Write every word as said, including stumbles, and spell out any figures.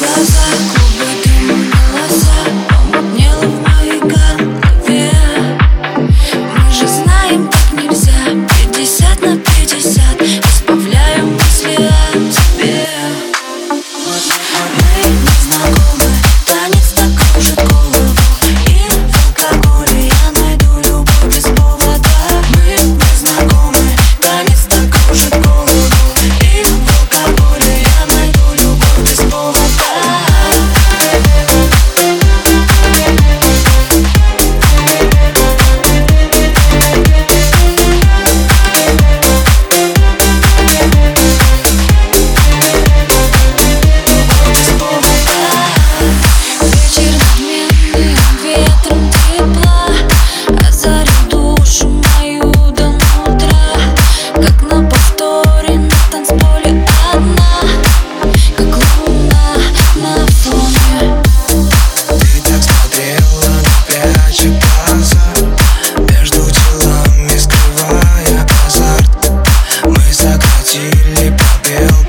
глаза, клубы дыма, голоса, помутнело в моей голове. Мы же знаем, так нельзя. Пятьдесят на пятьдесят, избавляем мысли о тебе. Мы не знакомы, танец так кружит голову, и в алкоголе я найду любовь без повода. Мы не знакомы, танец так кружит голову, и в алкоголе я найду любовь без повода. Или попел